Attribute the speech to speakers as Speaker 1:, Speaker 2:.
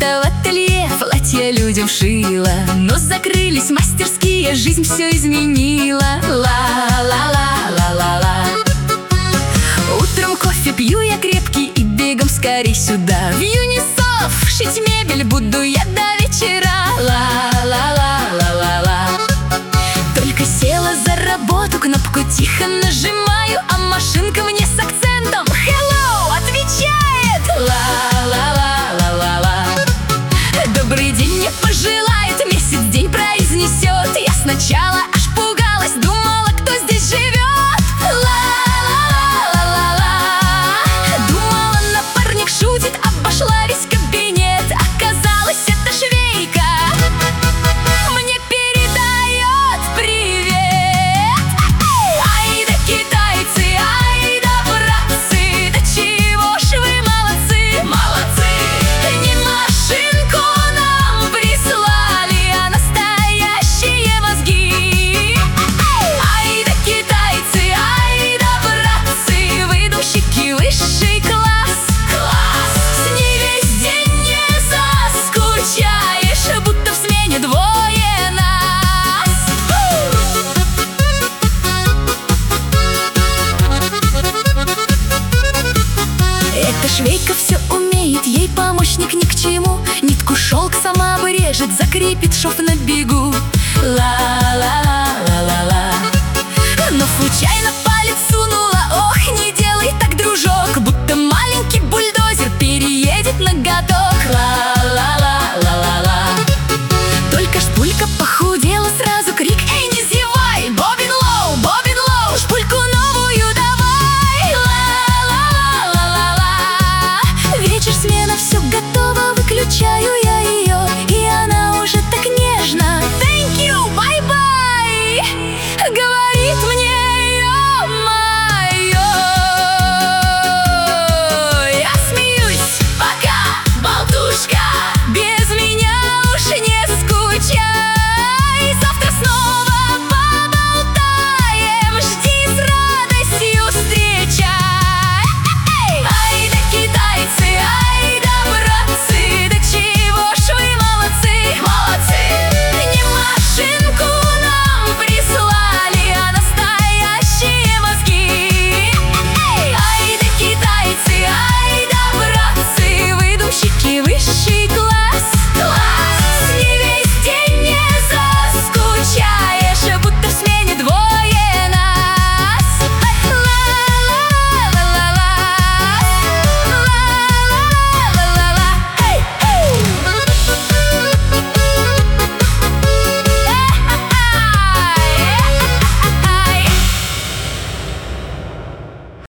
Speaker 1: лето в ателье, платья людям шила, но закрылись мастерские, жизнь все изменила. Ла-ла-ла-ла-ла-ла. Утром кофе пью я крепкий и бегом скорей сюда. В Юнисоф шить мебель буду я до вечера. Ла-ла-ла-ла-ла-ла. Только села за работу, кнопку тихо нажимаю, а машинка мне с акцентом «Hello» отвечает. Ла-ла-ла-ла-ла-ла. Добрый день мне пожелает, месяц день произнесет. Я сначала аж пугалась, думала, кто здесь живет. Ла-ла-ла-ла-ла-ла. Думала, напарник шутит, обошла весь кабинет. Оказалось, это швейка мне передает привет. Ай да китайцы, ай да братцы, да чего ж вы молодцы, молодцы. Не машинку нам прислали, а настоящие мозги. Ай да китайцы, ай да братцы, выдумщики высший класс. С ней весь день не заскучаешь, будто в смене двое нас. Эта швейка все умеет, ей помощник ни к чему. Нитку шелк сама вырежет, закрепит шов на бегу. Ла-ла-ла-ла-ла-ла. Но случайно